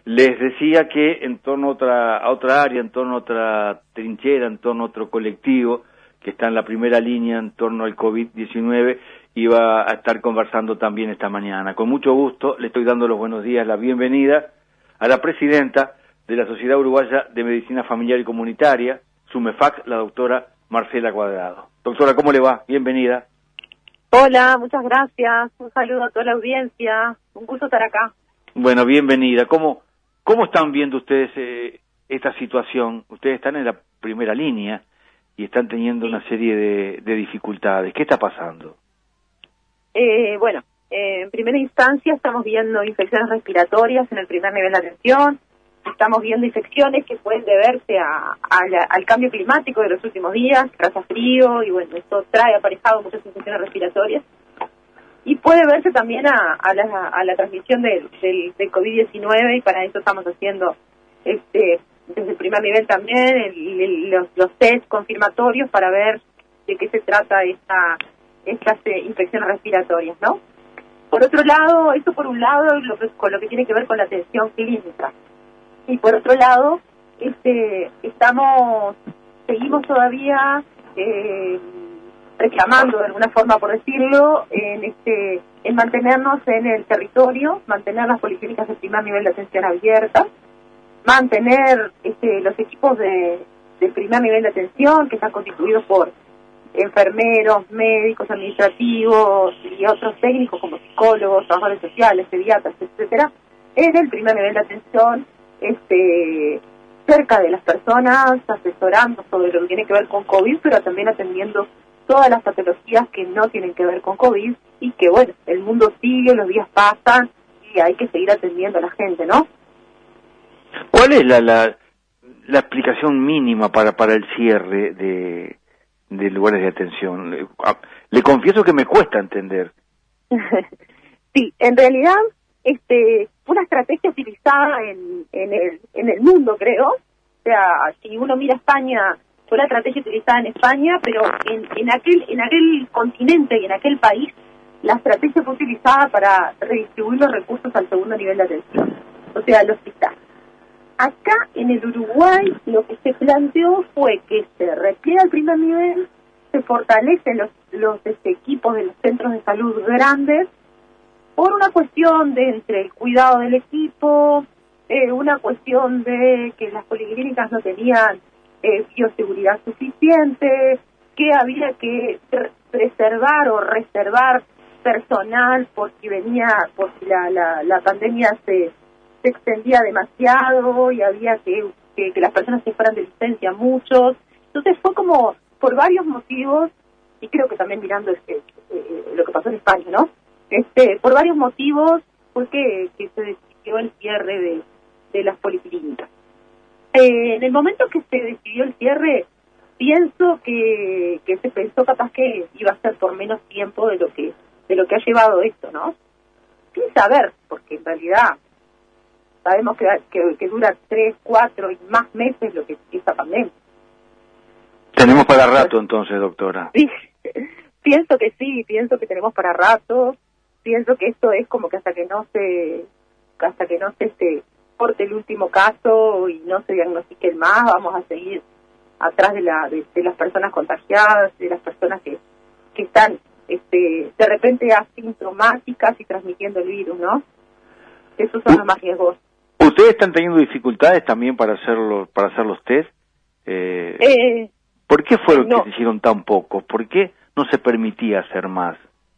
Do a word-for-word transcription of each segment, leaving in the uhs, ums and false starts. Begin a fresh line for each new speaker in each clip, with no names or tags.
Les decía que en torno a otra, a otra área, en torno a otra trinchera, en torno a otro colectivo que está en la primera línea en torno al COVID diecinueve, iba a estar conversando también esta mañana. Con mucho gusto le estoy dando los buenos días, la bienvenida a la presidenta de la Sociedad Uruguaya de Medicina Familiar y Comunitaria, SUMEFAC, la doctora Marcela Cuadrado. Doctora, ¿cómo le va? Bienvenida.
Hola, muchas gracias. Un saludo a toda la audiencia. Un gusto estar acá.
Bueno, bienvenida. ¿Cómo, cómo están viendo ustedes eh, esta situación? Ustedes están en la primera línea y están teniendo sí. una serie de, de dificultades. ¿Qué está pasando?
Eh, bueno, eh, en primera instancia estamos viendo infecciones respiratorias en el primer nivel de atención. Estamos viendo infecciones que pueden deberse a, a la, al cambio climático de los últimos días, que hace frío, y bueno, esto trae aparejado muchas infecciones respiratorias. Y puede verse también a, a, la, a la transmisión del, del, del COVID diecinueve, y para eso estamos haciendo este desde el primer nivel también el, el, los, los test confirmatorios para ver de qué se trata esta, estas eh, infecciones respiratorias, ¿no? Por otro lado, esto por un lado, lo que, con lo que tiene que ver con la atención clínica. Y por otro lado, este, estamos, seguimos todavía eh, reclamando de alguna forma, por decirlo, en este, en mantenernos en el territorio, mantener las policlínicas de primer nivel de atención abiertas, mantener este, los equipos de, de primer nivel de atención que están constituidos por enfermeros, médicos, administrativos y otros técnicos como psicólogos, trabajadores sociales, pediatras, etcétera, en el primer nivel de atención. Este, cerca de las personas, asesorando sobre lo que tiene que ver con COVID, pero también atendiendo todas las patologías que no tienen que ver con COVID, y que bueno, el mundo sigue, los días pasan y hay que seguir atendiendo a la gente, ¿no?
¿Cuál es la la, la explicación mínima para para el cierre de, de lugares de atención? Le, le confieso que me cuesta entender.
Sí, en realidad este una estrategia utilizada en, en el en el mundo, creo. O sea, si uno mira España, fue la estrategia utilizada en España, pero en, en aquel en aquel continente y en aquel país, la estrategia fue utilizada para redistribuir los recursos al segundo nivel de atención, o sea, al hospital. Acá, en el Uruguay, lo que se planteó fue que se repliega el primer nivel, se fortalecen los, los este, equipos de los centros de salud grandes, por una cuestión de entre el cuidado del equipo, eh, una cuestión de que las policlínicas no tenían eh, bioseguridad suficiente, que había que preservar o reservar personal por si venía, por si la, la, la pandemia se, se extendía demasiado y había que, que, que las personas se fueran de licencia muchos. Entonces fue como por varios motivos, y creo que también mirando este, eh, lo que pasó en España, ¿no? Este, por varios motivos fue que, que se decidió el cierre de, de las policlínicas. Eh, en el momento que se decidió el cierre, pienso que, que se pensó capaz que iba a ser por menos tiempo de lo que de lo que ha llevado esto, ¿no? Sin saber, porque en realidad sabemos que, que, que dura tres, cuatro y más meses lo que es esta pandemia.
Tenemos para rato entonces, doctora.
Sí, pienso que sí, pienso que tenemos para rato. Pienso que esto es como que hasta que no se hasta que no se este, corte el último caso y no se diagnostique el más, vamos a seguir atrás de la de, de las personas contagiadas, de las personas que que están este de repente asintomáticas y transmitiendo el virus, ¿no? Esos son los más riesgosos.
¿Ustedes están teniendo dificultades también para hacerlo para hacer los test? Eh,
eh,
¿Por qué fueron
no.
que se hicieron tan pocos? ¿Por qué no se permitía hacer más?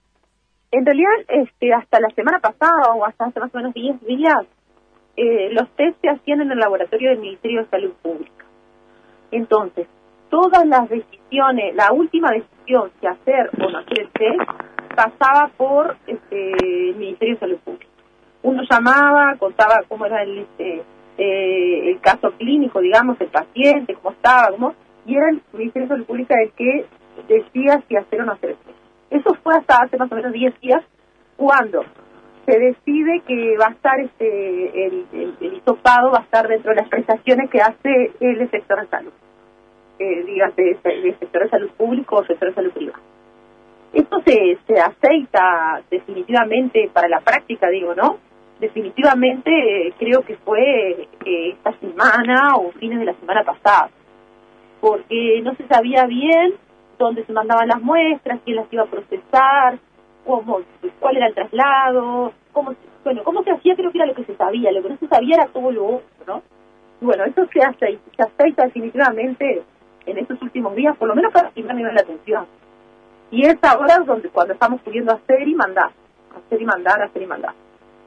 En realidad, este, hasta la semana pasada o hasta hace más o menos diez días, eh, los test se hacían en el laboratorio del Ministerio de Salud Pública. Entonces, todas las decisiones, la última decisión de hacer o no hacer el test, pasaba por este, el Ministerio de Salud Pública. Uno llamaba, contaba cómo era el, este, eh, el caso clínico, digamos, el paciente, cómo estaba, cómo, y era el Ministerio de Salud Pública el que decía si hacer o no hacer el test. Eso fue hasta hace más o menos diez días, cuando se decide que va a estar este el, el, el hisopado va a estar dentro de las prestaciones que hace el sector de salud, eh, dígase el sector de salud público o el sector de salud privado. Esto se, se aceita definitivamente para la práctica, digo, ¿no? definitivamente eh, creo que fue eh, esta semana o fines de la semana pasada, porque no se sabía bien dónde se mandaban las muestras, quién las iba a procesar, cómo, cuál era el traslado, cómo, bueno, cómo se hacía, creo que era lo que se sabía, lo que no se sabía era todo lo otro, ¿no? Y bueno, eso se aceita, se aceita definitivamente en estos últimos días, por lo menos para el primer nivel de atención. Y es ahora donde cuando estamos pudiendo hacer y mandar, hacer y mandar, hacer y mandar.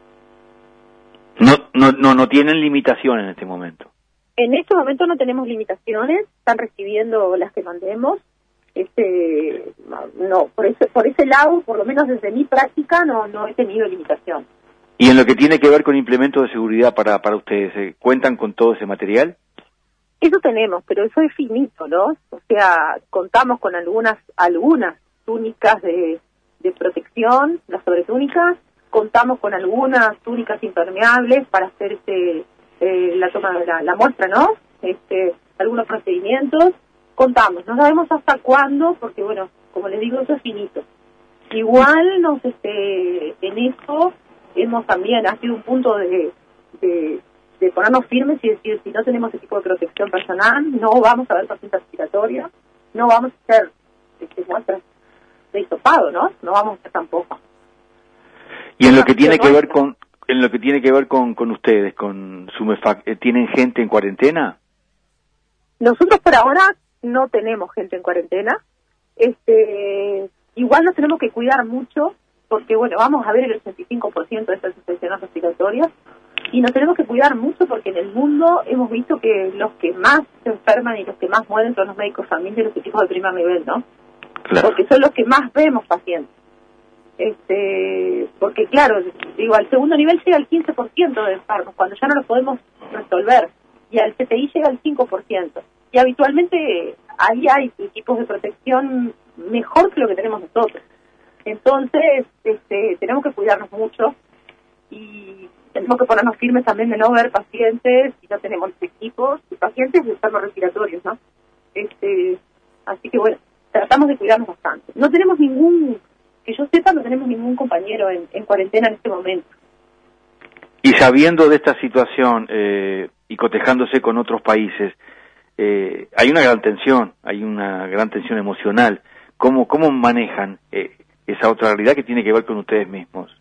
No, no, no, no tienen limitación en este momento.
En este momento no tenemos limitaciones, están recibiendo las que mandemos. Este, no, por ese, por ese lado, por lo menos desde mi práctica, no, no he tenido limitación.
Y en lo que tiene que ver con implementos de seguridad para, para ustedes, ¿eh? ¿Cuentan con todo ese material?
Eso tenemos, pero eso es finito, ¿no? O sea, contamos con algunas, algunas túnicas de, de protección, las sobretúnicas, contamos con algunas túnicas impermeables para hacer este, eh, la toma de la, la muestra, ¿no? Este, algunos procedimientos, contamos, no sabemos hasta cuándo, porque bueno, como les digo, eso es finito. Igual nos, este, en eso hemos también, ha sido un punto de, de, de ponernos firmes y decir, si no tenemos ese tipo de protección personal, no vamos a ver pacientes respiratorios, no vamos a hacer este, muestras de hisopado, ¿no? No vamos a hacer tampoco.
Y en lo que tiene que ver con, en lo que tiene que ver con, con ustedes, con Sumefac, ¿tienen gente en cuarentena?
Nosotros por ahora no tenemos gente en cuarentena. Este, igual nos tenemos que cuidar mucho, porque bueno, vamos a ver el ochenta y cinco por ciento de estas infecciones respiratorias, y nos tenemos que cuidar mucho porque en el mundo hemos visto que los que más se enferman y los que más mueren son los médicos familiares y los equipos de primer nivel, ¿no? Claro. Porque son los que más vemos pacientes. Este, porque claro, digo, al segundo nivel llega el quince por ciento de enfermos, cuando ya no los podemos resolver, y al C T I llega el cinco por ciento. Y habitualmente ahí hay equipos de protección mejor que lo que tenemos nosotros. Entonces, este, tenemos que cuidarnos mucho y tenemos que ponernos firmes también de no ver pacientes si no tenemos equipos y pacientes de enfermos respiratorios, ¿no? Este, así que bueno, tratamos de cuidarnos bastante. No tenemos ningún, que yo sepa, no tenemos ningún compañero en, en cuarentena en este momento.
Y sabiendo de esta situación eh, y cotejándose con otros países, eh, hay una gran tensión, hay una gran tensión emocional. ¿Cómo, cómo manejan eh, esa otra realidad que tiene que ver con ustedes mismos?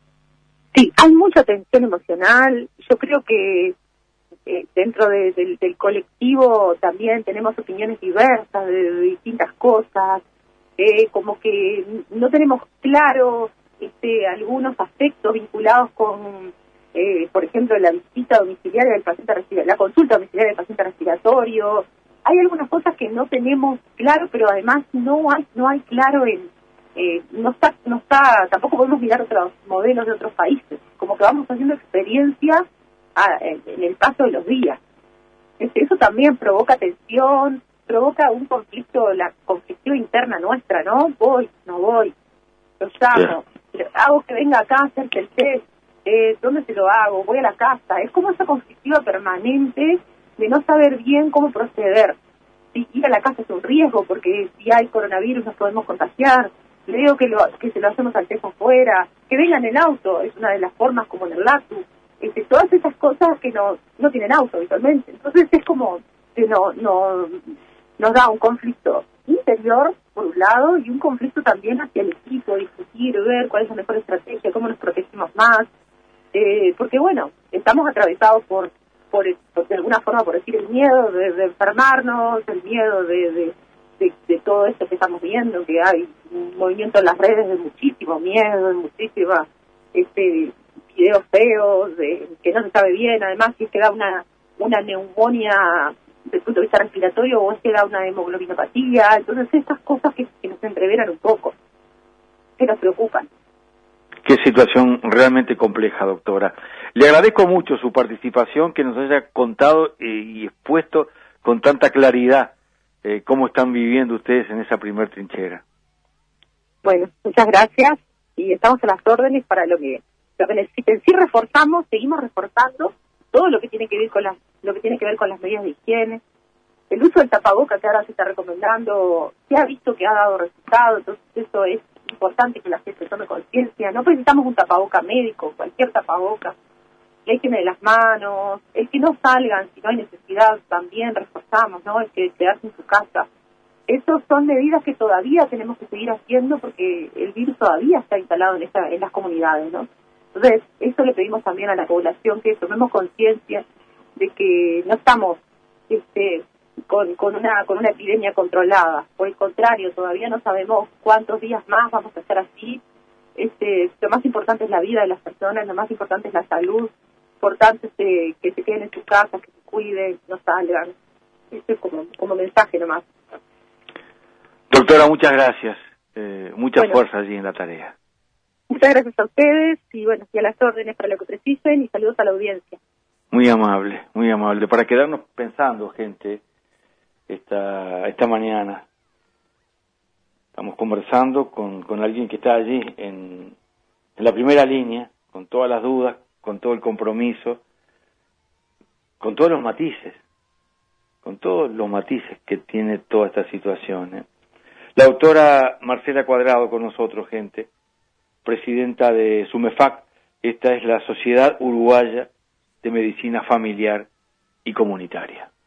Sí, hay mucha tensión emocional. Yo creo que eh, dentro de, de, del colectivo también tenemos opiniones diversas de, de distintas cosas. Eh, como que no tenemos claro este, algunos aspectos vinculados con, eh, por ejemplo, la visita domiciliaria del paciente respiratorio, la consulta domiciliaria del paciente respiratorio. Hay algunas cosas que no tenemos claro, pero además no hay no hay claro en eh, no está no está tampoco podemos mirar otros modelos de otros países, como que vamos haciendo experiencias a, en, en el paso de los días. Este, eso también provoca tensión, provoca un conflicto, la conflictiva interna nuestra, ¿no? Voy, no voy, lo llamo, yeah. hago que venga acá a hacerse el test, eh, ¿dónde se lo hago? Voy a la casa. Es como esa conflictiva permanente de no saber bien cómo proceder. Si ir a la casa es un riesgo, porque si hay coronavirus nos podemos contagiar. Le digo que, lo, que se lo hacemos al test afuera, que vengan en auto, es una de las formas como en el LATU. Este, todas esas cosas que no, no tienen auto habitualmente. Entonces es como que no, no nos da un conflicto interior, por un lado, y un conflicto también hacia el equipo, discutir, ver cuál es la mejor estrategia, cómo nos protegemos más. Eh, porque bueno, estamos atravesados por, por, por, de alguna forma, por decir, el miedo de, de enfermarnos, el miedo de, de, de, de todo esto que estamos viendo, que hay un movimiento en las redes de muchísimo miedo, de muchísimas este, videos feos, de, que no se sabe bien, además si es que da una, una neumonía desde el punto de vista respiratorio o es que da una hemoglobinopatía. Entonces estas cosas que, que nos entreveran un poco, que nos preocupan.
Qué situación realmente compleja, doctora. Le agradezco mucho su participación, que nos haya contado eh, y expuesto con tanta claridad eh, cómo están viviendo ustedes en esa primer trinchera.
Bueno, muchas gracias y estamos a las órdenes para lo que, lo que necesiten. Sí reforzamos, seguimos reforzando todo lo que tiene que ver con las, lo que tiene que ver con las medidas de higiene. El uso del tapaboca que ahora se está recomendando, se ha visto que ha dado resultado, entonces eso es importante que la gente tome conciencia. No precisamos un tapaboca médico, cualquier tapaboca. La higiene de las manos, el que no salgan si no hay necesidad, también reforzamos, ¿no? El que quedarse en su casa. Esas son medidas que todavía tenemos que seguir haciendo porque el virus todavía está instalado en, esta, en las comunidades, ¿no? Entonces, eso le pedimos también a la población, que tomemos conciencia de que no estamos este, con, con, una, con una epidemia controlada. Por el contrario, todavía no sabemos cuántos días más vamos a estar así. Este, lo más importante es la vida de las personas, lo más importante es la salud. Importante este, que se queden en sus casas, que se cuiden, no salgan. Esto es como, como mensaje nomás.
Doctora, muchas gracias. Eh, mucha
bueno,
fuerza allí en la tarea.
Muchas gracias a ustedes y bueno, y a las órdenes para lo que precisen y saludos a la audiencia.
Muy amable, muy amable. Para quedarnos pensando, gente, esta, esta mañana estamos conversando con, con alguien que está allí en, en la primera línea, con todas las dudas, con todo el compromiso, con todos los matices, con todos los matices que tiene toda esta situación, ¿eh? La doctora Marcela Cuadrado con nosotros, gente, presidenta de SUMEFAC. Esta es la Sociedad Uruguaya de Medicina Familiar y Comunitaria.